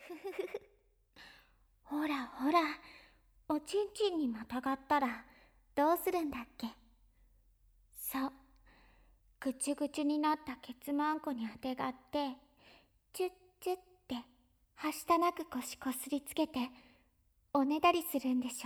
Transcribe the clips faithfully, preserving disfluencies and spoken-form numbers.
ほらほら、おちんちんにまたがったらどうするんだっけ。そう、ぐちゅぐちゅになったケツマンコにあてがって、チュッチュッってはしたなく腰こすりつけておねだりするんでしょ。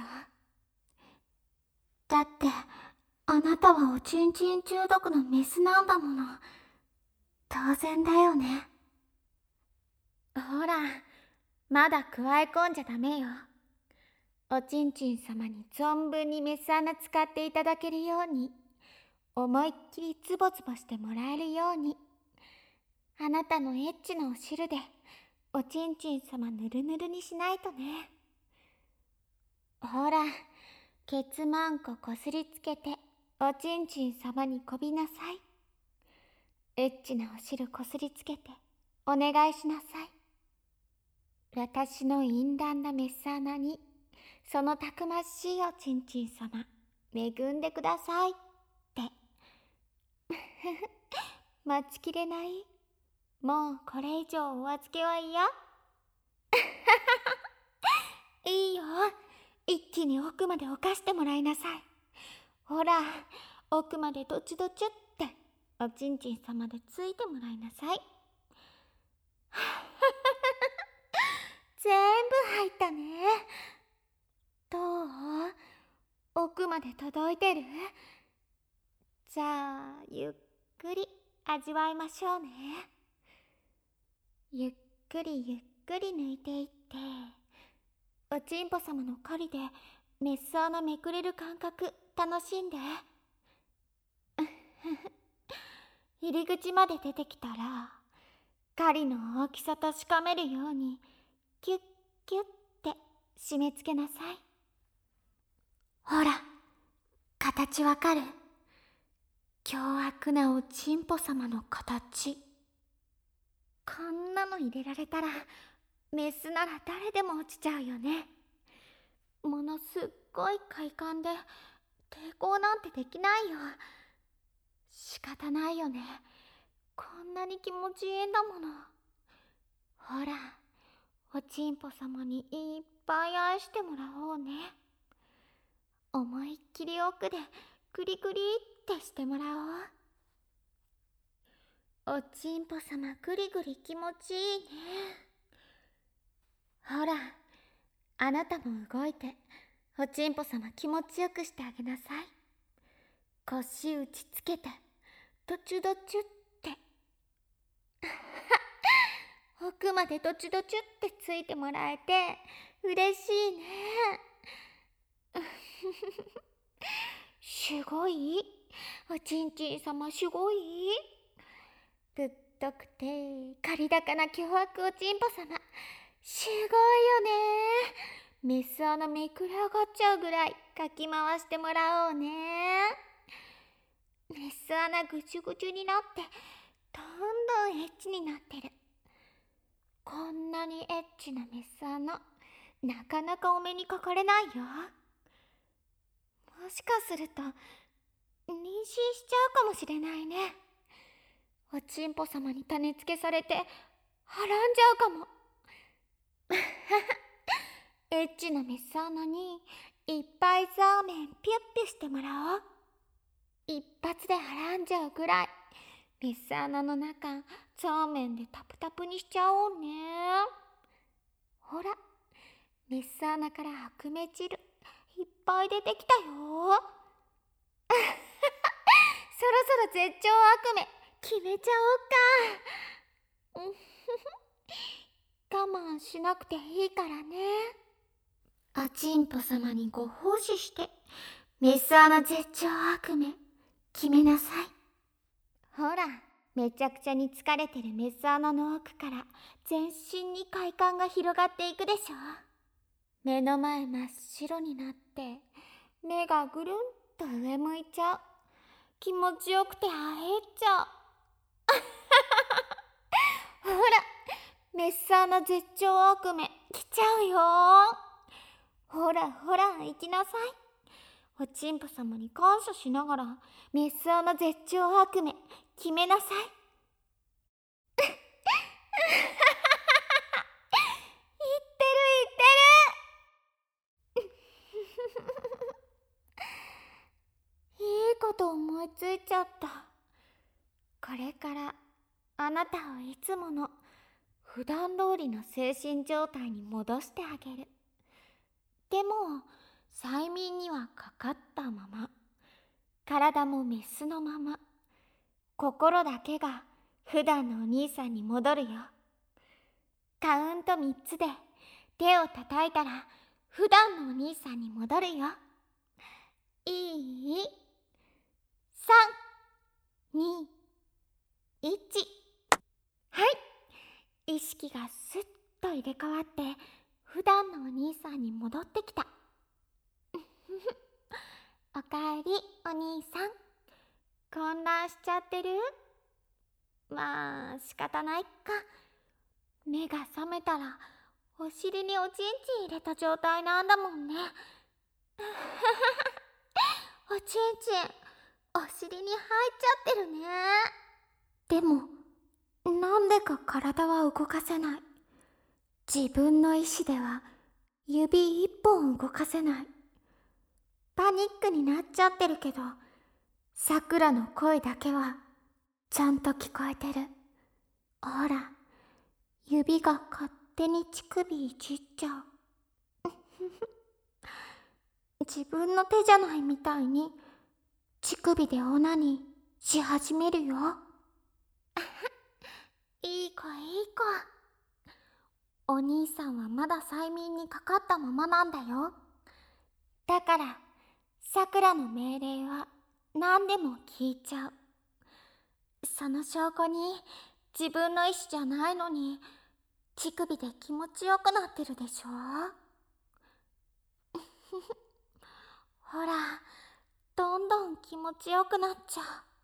だってあなたはおちんちん中毒のメスなんだもの。当然だよね。ほら、まだくわえ込んじゃダメよ。おちんちん様に存分にメス穴使っていただけるように、思いっきりズボズボしてもらえるように、あなたのエッチなお汁でおちんちん様ぬるぬるにしないとね。ほら、ケツマンコこすりつけておちんちん様にこびなさい。エッチなお汁こすりつけてお願いしなさい。私の淫乱なメス穴にそのたくましいおちんちん様恵んでくださいって。待ちきれない。もうこれ以上お預けは嫌。いいよ、一気に奥まで犯してもらいなさい。ほら、奥までどちどちっておちんちん様でついてもらいなさい。全部入ったね。どう？奥まで届いてる？じゃあゆっくり味わいましょうね。ゆっくりゆっくり抜いていって、おちんぽ様の狩りでメス穴めくれる感覚楽しんで。入り口まで出てきたら、狩りの大きさ確かめるようにキュッキュッって締め付けなさい。ほら、形わかる？凶悪なおちんぽ様の形。こんなの入れられたらメスなら誰でも落ちちゃうよね。ものすっごい快感で抵抗なんてできないよ。仕方ないよね。こんなに気持ちいいんだもの。ほら、おちんぽ様にいっぱい愛してもらおうね。思いっきり奥でグリグリってしてもらおう。おちんぽ様グリグリ気持ちいいね。ほら、あなたも動いておちんぽ様気持ちよくしてあげなさい。腰打ちつけてどちゅどちゅって奥までどちゅどちゅってついてもらえて嬉しいね。すごい？おちんちん様すごい？ぶっとくて借り高な凶悪おちんぽ様すごいよね。メス穴めくれ上がっちゃうぐらいかき回してもらおうね。メス穴ぐちゅぐちゅになってどんどんエッチになってる。こんなにエッチなメス穴なかなかお目にかかれないよ。もしかすると妊娠しちゃうかもしれないね。おちんぽ様に種付けされてはらんじゃうかも。エッチなメス穴にいっぱいザーメンピュッピュしてもらおう。一発ではらんじゃうぐらいメス穴の中ザーメンでタプタプにしちゃおうね。ほら、メス穴から悪夢汁いっぱい出てきたよ。そろそろ絶頂悪夢決めちゃおうか。我慢しなくていいからね。おちんぽ様にご奉仕してメス穴絶頂悪夢決めなさい。ほら、めちゃくちゃに疲れてるメス穴の奥から全身に快感が広がっていくでしょ。目の前真っ白になって目がぐるんと上向いちゃう。気持ちよくてあえっちゃう。ほら、メス穴絶頂悪夢来ちゃうよ。ほらほら行きなさい。おちんぽ様に感謝しながらメス穴絶頂悪夢決めなさい。 いついちゃった。これからあなたをいつもの普段通りの精神状態に戻してあげる。でも催眠にはかかったまま、体もメスのまま、心だけが普段のお兄さんに戻るよ。カウントみっつで手を叩いたら普段のお兄さんに戻るよ。いい？ さん、に、いち。はい、意識がスッと入れ替わって普段のお兄さんに戻ってきた。おかえりお兄さん。混乱しちゃってる？まあ仕方ないか。目が覚めたらお尻におちんちん入れた状態なんだもんね。おちんちんお尻に入っちゃってるね。でもなんでか体は動かせない。自分の意志では指一本動かせない。パニックになっちゃってるけど、さくらの声だけはちゃんと聞こえてる。ほら、指が勝手に乳首いじっちゃう。自分の手じゃないみたいに乳首でオナニーし始めるよ。いい子いい子。お兄さんはまだ催眠にかかったままなんだよ。だからさくらの命令は何でも聞いちゃう。その証拠に自分の意思じゃないのに乳首で気持ちよくなってるでしょ。ほら、どんどん気持ちよくなっちゃ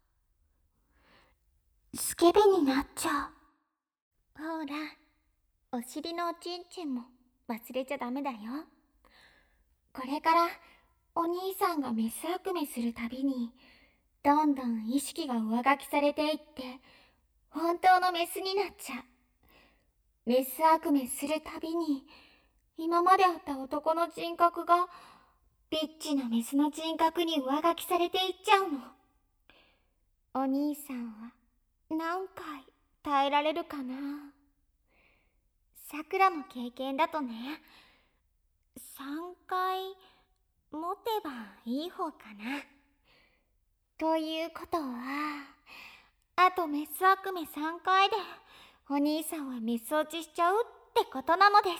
う。スケベになっちゃう。ほら、お尻のおちんちんも忘れちゃダメだよ。これからお兄さんがメス悪夢するたびにどんどん意識が上書きされていって本当のメスになっちゃう。メス悪夢するたびに今まであった男の人格がビッチなメスの人格に上書きされていっちゃうの。お兄さんは何回耐えられるかな。さくらの経験だとね、さんかい持てばいい方かな。ということはあとメス悪夢さんかいでお兄さんはメス落ちしちゃうってことなのです。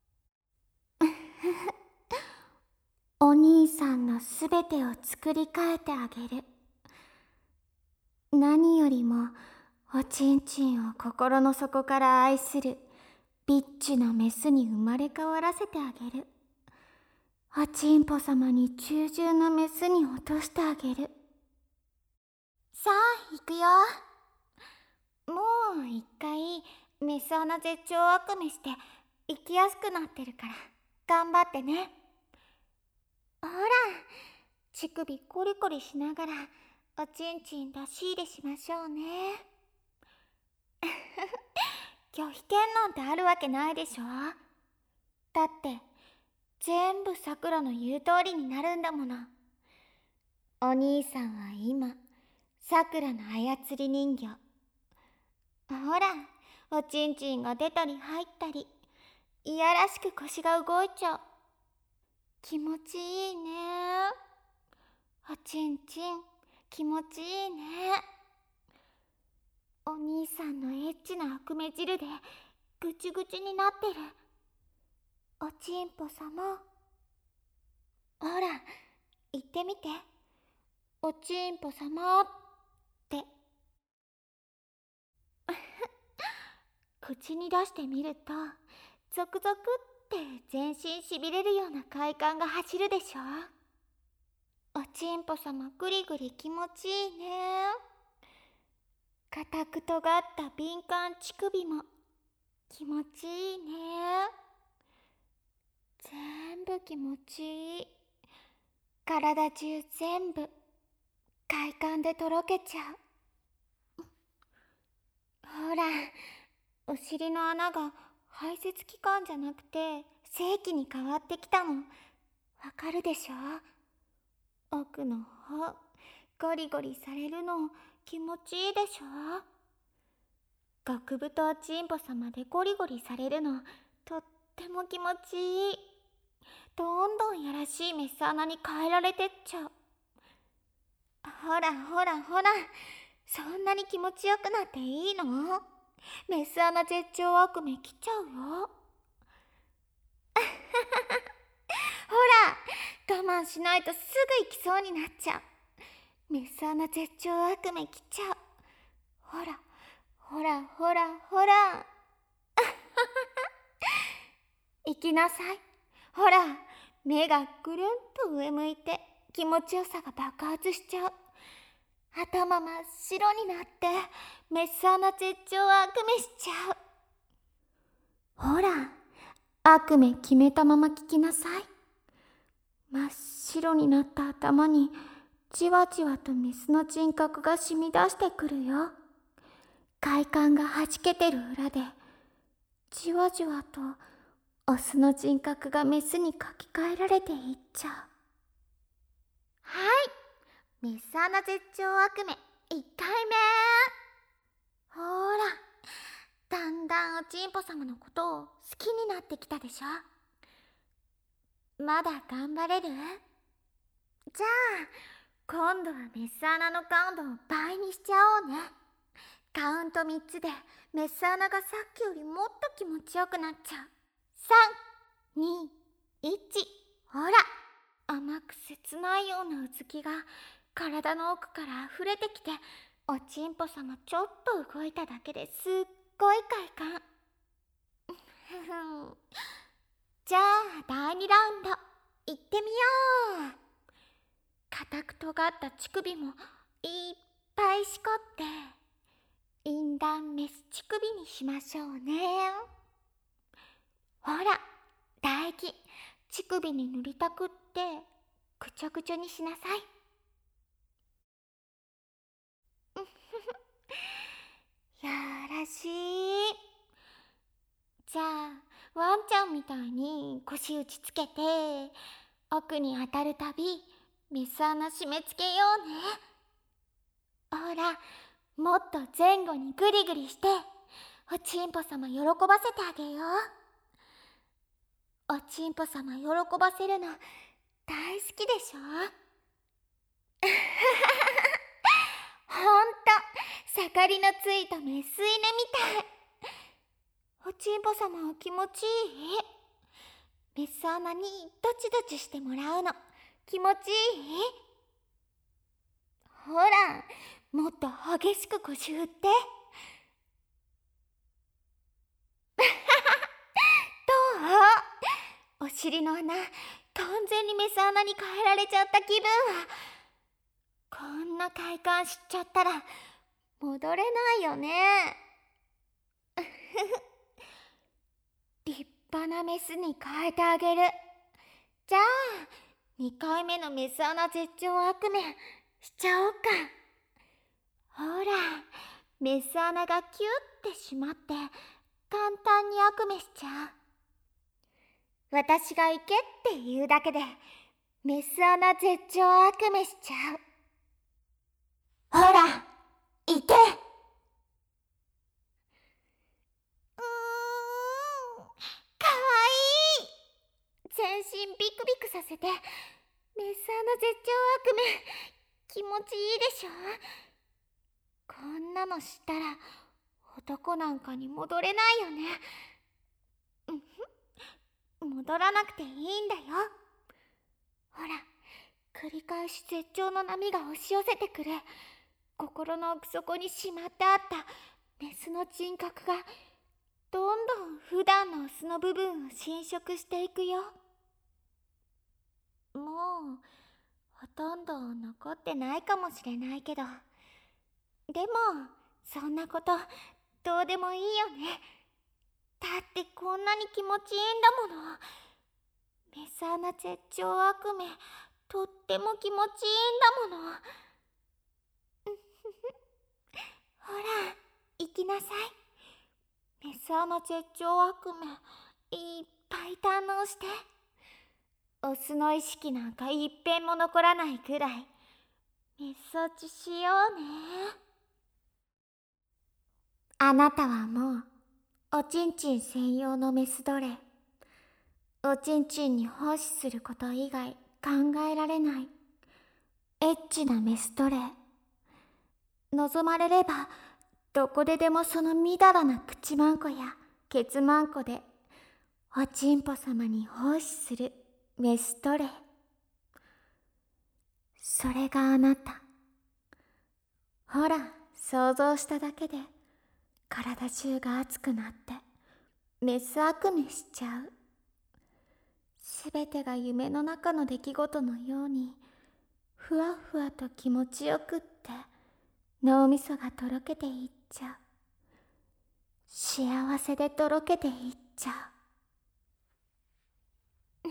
お兄さんのすべてを作り変えてあげる。何よりもおちんちんを心の底から愛するビッチなメスに生まれ変わらせてあげる。おちんぽ様に従順なメスに落としてあげる。さあ行くよ。もう一回メス穴絶頂悪夢して生きやすくなってるから頑張ってね。ほら、乳首コリコリしながらおちんちん出し入れしましょうね。拒否権なんてあるわけないでしょ。だって全部さくらの言う通りになるんだもの。お兄さんは今さくらの操り人形。ほら、おちんちんが出たり入ったり、いやらしく腰が動いちゃう。気持ちいいね。おちんちん気持ちいいね。お兄さんのエッチな悪夢汁でぐちぐちになってる。おちんぽ様、ほら言ってみて。おちんぽ様って。口に出してみるとゾクゾクって全身しびれるような快感が走るでしょ。おちんぽ様ぐりぐり気持ちいいね。固く尖った敏感乳首も気持ちいいね。全部気持ちいい。体中全部快感でとろけちゃう。ほら、お尻の穴が排泄器官じゃなくて性器に変わってきたのわかるでしょ。奥の方ゴリゴリされるの気持ちいいでしょ。極太チンポ様でゴリゴリされるのとっても気持ちいい。どんどんやらしいメス穴に変えられてっちゃう。ほらほらほら、そんなに気持ちよくなっていいの？メス穴絶頂悪夢来ちゃうよ。ほら、我慢しないとすぐ行きそうになっちゃう。メス穴絶頂悪夢来ちゃう。ほらほらほらほら。行きなさい。ほら、目がぐるんと上向いて気持ちよさが爆発しちゃう。頭真っ白になってメス穴絶頂悪夢しちゃう。ほら、悪夢決めたまま聞きなさい。真っ白になった頭にじわじわとメスの人格が染み出してくるよ。快感がはじけてる裏でじわじわとオスの人格がメスに書き換えられていっちゃう。はい、メス穴絶頂悪夢いっかいめ。ほら、だんだんおちんぽ様のことを好きになってきたでしょ。まだ頑張れる？じゃあ今度はメス穴のカウントを倍にしちゃおうね。カウントみっつでメス穴がさっきよりもっと気持ちよくなっちゃう。さん、に、いち。ほら、甘く切ないようなうずきが体の奥から溢れてきて、おちんぽ様ちょっと動いただけですっごい快感。じゃあだいにラウンドいってみよう。固く尖った乳首もいっぱいしこってインダンメス乳首にしましょうね。ほら、唾液乳首に塗りたくってぐちょぐちょにしなさい。やらしい。じゃあワンちゃんみたいに腰打ちつけて奥に当たるたびメス穴締め付けようね。ほら、もっと前後にグリグリしておちんぽ様喜ばせてあげよう。おちんぽ様喜ばせるの大好きでしょ。ほんと盛りのついたメス犬みたい。おちんぽ様は気持ちいい？メス穴にドチドチしてもらうの気持ちいい？ほら、もっと激しく腰振って。どう？お尻の穴完全にメス穴に変えられちゃった気分は。こんな快感知っちゃったら戻れないよね。立派なメスに変えてあげる。じゃあにかいめのメス穴絶頂悪夢しちゃおうか。ほら、メス穴がキュッてしまって簡単に悪夢しちゃう。私が行けって言うだけでメス穴絶頂悪夢しちゃう。ほら、行け。うーん、かわいい。全身ビクビクさせてメス穴絶頂悪夢気持ちいいでしょ。こんなのしたら男なんかに戻れないよね。うんふん、戻らなくていいんだよ。ほら、繰り返し絶頂の波が押し寄せてくる。心の奥底にしまってあったメスの人格がどんどん普段のオスの部分を侵食していくよ。もうほとんど残ってないかもしれないけど、でもそんなことどうでもいいよね。だってこんなに気持ちいいんだもの。メス穴絶頂悪夢とっても気持ちいいんだもの。ほら、行きなさい。メス穴絶頂悪夢いっぱい堪能して。オスの意識なんか一片も残らないくらいメス落ちしようね。あなたはもうおちんちん専用のメス奴隷。おちんちんに奉仕すること以外考えられないエッチなメス奴隷。望まれればどこででもそのみだらな口まんこやケツまんこでおちんぽ様に奉仕するメス奴隷。それがあなた。ほら、想像しただけで体中が熱くなってメス悪夢しちゃう。すべてが夢の中の出来事のようにふわふわと気持ちよくって脳みそがとろけていっちゃう。幸せでとろけていっちゃう。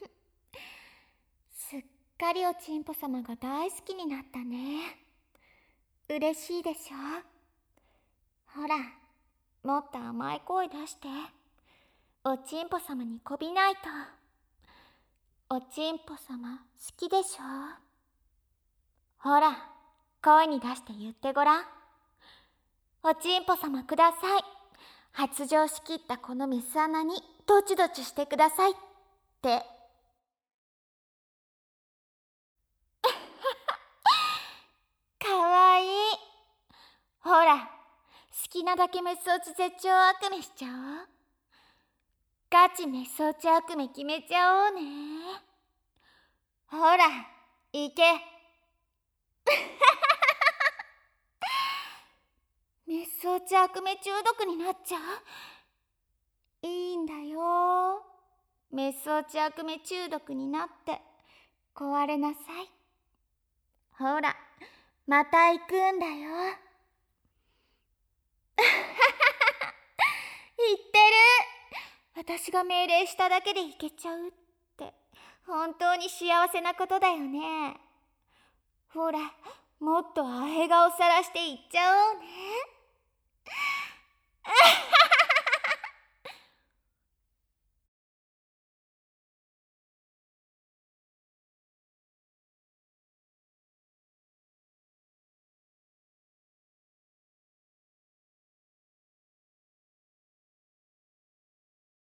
すっかりおちんぽ様が大好きになったね。嬉しいでしょ。ほら、もっと甘い声出して。おちんぽ様にこびないと。おちんぽ様好きでしょ。ほら、声に出して言ってごらん。おちんぽ様ください。発情しきったこのメス穴にドチドチしてくださいって。かわいい。ほら、好きなだけメス落ち絶頂悪夢しちゃおう。ガチメス落ち悪夢決めちゃおうね。ほら、行け。メス落ち悪夢中毒になっちゃう。いいんだよ。メス落ち悪夢中毒になって壊れなさい。ほら、また行くんだよ。言ってる。私が命令しただけでいけちゃうって本当に幸せなことだよね。ほら、もっとアヘ顔さらしていっちゃおうね。